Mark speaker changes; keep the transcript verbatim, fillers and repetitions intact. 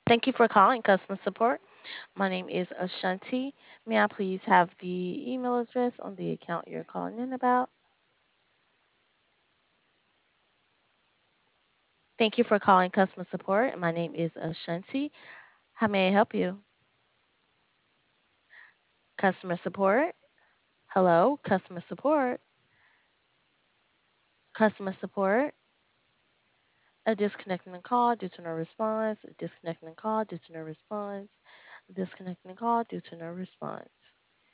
Speaker 1: Thank you for calling customer support. My name is Ashanti. May I please have the email address on the account you're calling in about? Thank you for calling customer support. My name is Ashanti. How may I help you? Customer support? Hello, customer support. Customer support. A disconnecting the call due to no response. A disconnecting the call due to no response. A disconnecting the call due to no response.